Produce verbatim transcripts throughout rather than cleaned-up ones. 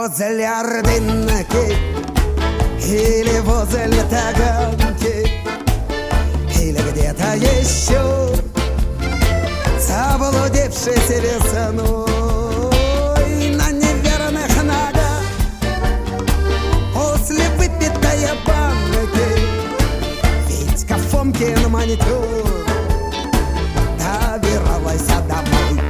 возле Ордынки или возле Таганки, или где-то еще заблудившись весной на неверных ногах после выпитой банки. Витька Фомкин маникюр добиралась домой.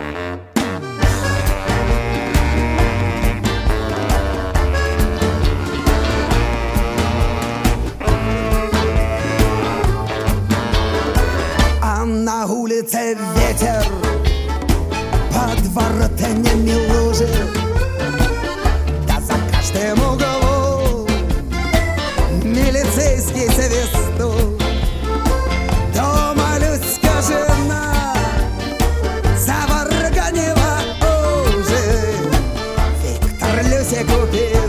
А на улице ветер, под воротами лужи, да за каждым углом милицейский свисток. Дома Люська жена заварганила ужин. Виктор Люсе купил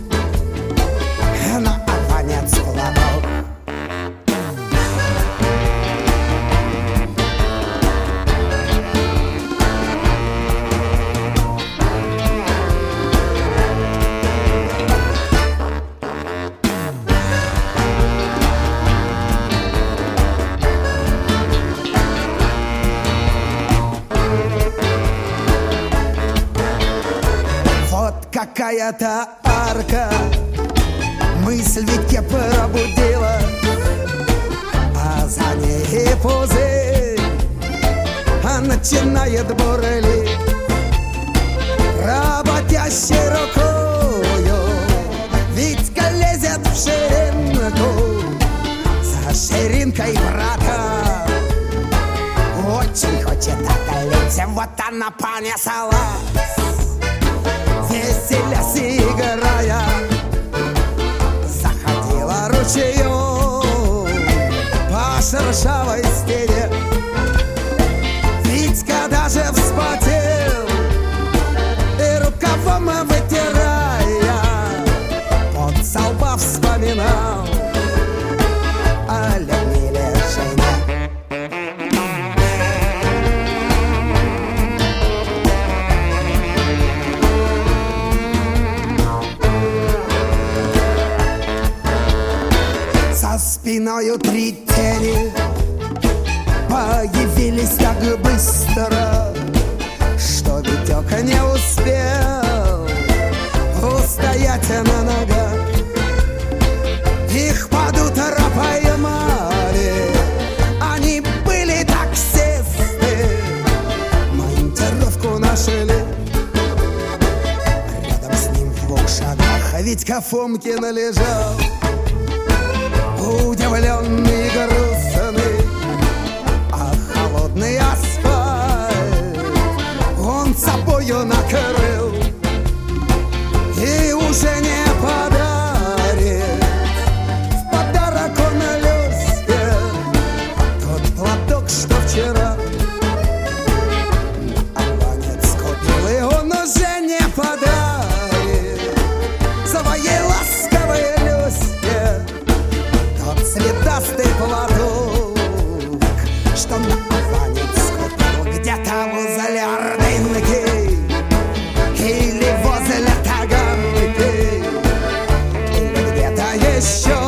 на аванец лоток. Какая-то арка мысль Витьке пробудила, а за ней пузырь, а начинает бурлить. Работящей рукою Витька лезет в ширинку, за ширинкой брата очень хочет оголить. Вот она понеслась, веселясь и играя, заходила ручеём по шершавой стене. Витька даже вспотел и рукавом вытирая пот со лба вспоминал о Людмиле Жене. За спиною три тени появились так быстро, что Витёка не успел устоять на ногах. Их под утро поймали, они были таксисты, монтировку нашли. Рядом с ним в двух шагах Витька Фомкин лежал, удивленный и грустный, а холодный асфальт он собою накрыл и уже не подарит. В подарок он Люське тот платок, что вчера на аванец купил, и он уже не подарит своей ласковой Люське цветастый платок, что на аванец купил где-то возле Ордынки или возле Таганки, или где-то еще